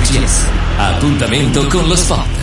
RCS. Appuntamento con lo sport.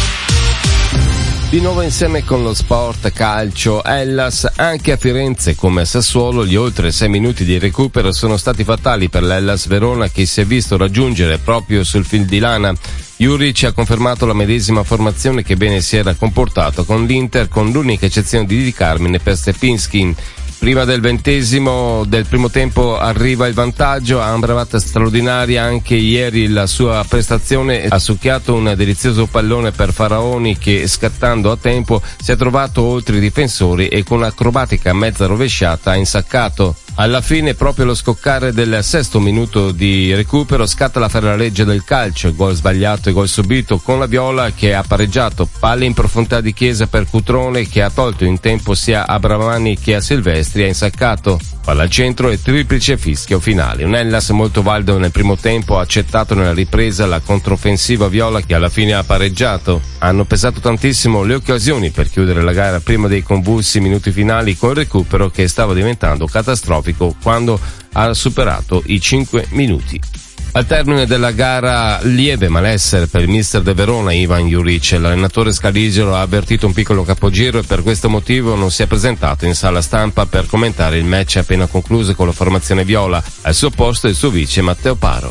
Di nuovo insieme con lo sport calcio. Hellas, anche a Firenze come a Sassuolo, gli oltre 6 minuti di recupero sono stati fatali per l'Hellas Verona, che si è visto raggiungere proprio sul fil di lana. Juric ha confermato la medesima formazione che bene si era comportato con l'Inter, con l'unica eccezione di Di Carmine per Stepinski. Prima del 20° del primo tempo arriva il vantaggio. Amrabat straordinaria anche ieri la sua prestazione, ha succhiato un delizioso pallone per Faraoni che, scattando a tempo, si è trovato oltre i difensori e con un'acrobatica mezza rovesciata ha insaccato. Alla fine, proprio allo scoccare del 6° minuto di recupero, scatta la Ferralegge del calcio, gol sbagliato e gol subito, con la Viola che ha pareggiato. Palle in profondità di Chiesa per Cutrone, che ha tolto in tempo sia a Bramani che a Silvestri, ha insaccato. Palla al centro e triplice fischio finale. Un Hellas molto valido nel primo tempo, ha accettato nella ripresa la controffensiva Viola, che alla fine ha pareggiato. Hanno pesato tantissimo le occasioni per chiudere la gara prima dei convulsi minuti finali, col recupero che stava diventando catastrofico quando ha superato i 5 minuti. Al termine della gara, lieve malessere per il mister de Verona Ivan Juric. L'allenatore scaligero ha avvertito un piccolo capogiro e per questo motivo non si è presentato in sala stampa per commentare il match appena concluso con la formazione viola. Al suo posto il suo vice Matteo Paro.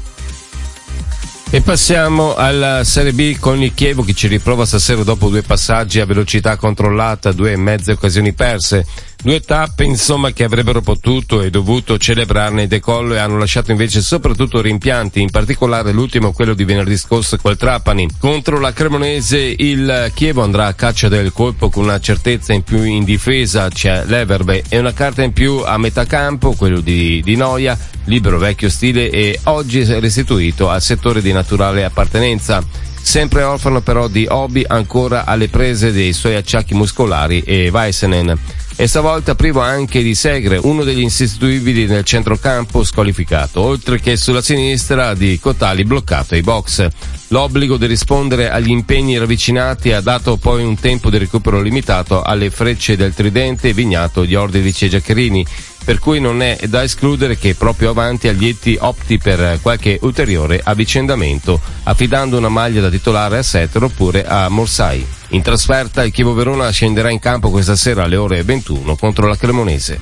E passiamo alla Serie B con il Chievo, che ci riprova stasera dopo 2 passaggi a velocità controllata, 2 mezze occasioni perse. 2 tappe, insomma, che avrebbero potuto e dovuto celebrarne il decollo e hanno lasciato invece soprattutto rimpianti, in particolare l'ultimo, quello di venerdì scorso col Trapani. Contro la Cremonese il Chievo andrà a caccia del colpo con una certezza in più in difesa, c'è l'Everbe, e una carta in più a metà campo, quello di Noia, libero vecchio stile e oggi restituito al settore di naturale appartenenza. Sempre orfano però di Obi, ancora alle prese dei suoi acciacchi muscolari, e Weissenen. E stavolta privo anche di Segre, uno degli insostituibili nel centrocampo, squalificato, oltre che sulla sinistra di Cotali bloccato ai box. L'obbligo di rispondere agli impegni ravvicinati ha dato poi un tempo di recupero limitato alle frecce del tridente Vignato, Jordivic e Giaccherini, per cui non è da escludere che proprio avanti Aglietti opti per qualche ulteriore avvicendamento, affidando una maglia da titolare a Setter oppure a Morsai. In trasferta il Chievo Verona scenderà in campo questa sera alle ore 21 contro la Cremonese.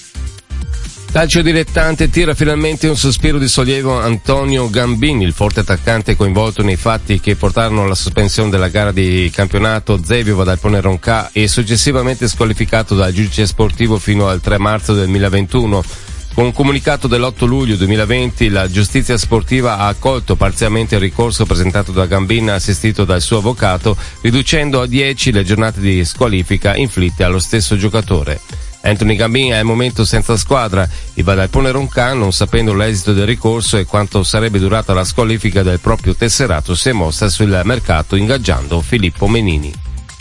Calcio dilettante, tira finalmente un sospiro di sollievo Antonio Gambini, il forte attaccante coinvolto nei fatti che portarono alla sospensione della gara di campionato. Zevio va dal Poneronca e successivamente squalificato dal giudice sportivo fino al 3 marzo del 2021. Con un comunicato dell'8 luglio 2020 la giustizia sportiva ha accolto parzialmente il ricorso presentato da Gambin, assistito dal suo avvocato, riducendo a 10 le giornate di squalifica inflitte allo stesso giocatore. Anthony Gambin è al momento senza squadra, il va dal Poneronca, non sapendo l'esito del ricorso e quanto sarebbe durata la squalifica del proprio tesserato, si è mossa sul mercato ingaggiando Filippo Menini.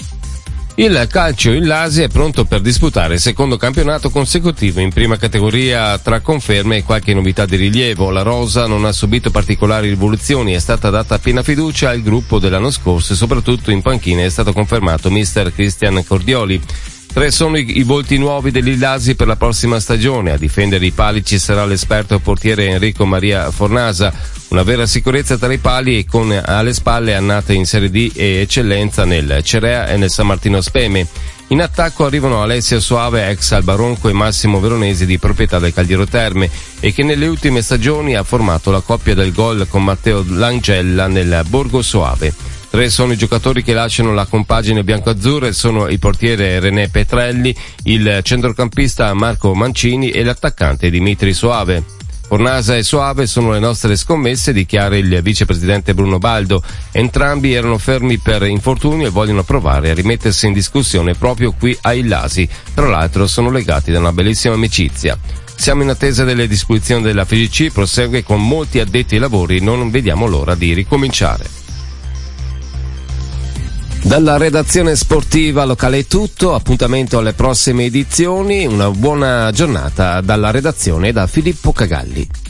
Il calcio in Lasia è pronto per disputare il secondo campionato consecutivo in prima categoria, tra conferme e qualche novità di rilievo. La rosa non ha subito particolari rivoluzioni, è stata data piena fiducia al gruppo dell'anno scorso e soprattutto in panchina è stato confermato mister Cristian Cordioli. 3 sono i volti nuovi dell'Illasi per la prossima stagione. A difendere i pali ci sarà l'esperto portiere Enrico Maria Fornasa, una vera sicurezza tra i pali e con alle spalle annate in Serie D e eccellenza nel Cerea e nel San Martino Speme. In attacco arrivano Alessio Soave, ex Albaronco, e Massimo Veronesi, di proprietà del Cagliero Terme, e che nelle ultime stagioni ha formato la coppia del gol con Matteo Langella nel Borgo Soave. 3 sono i giocatori che lasciano la compagine biancoazzurra, sono il portiere René Petrelli, il centrocampista Marco Mancini e l'attaccante Dimitri Soave. Fornasa e Soave sono le nostre scommesse, dichiara il vicepresidente Bruno Baldo. Entrambi erano fermi per infortunio e vogliono provare a rimettersi in discussione proprio qui a Illasi. Tra l'altro sono legati da una bellissima amicizia. Siamo in attesa delle disposizioni della FIGC, prosegue con molti addetti ai lavori, non vediamo l'ora di ricominciare. Dalla redazione sportiva locale è tutto, appuntamento alle prossime edizioni, una buona giornata dalla redazione e da Filippo Cagalli.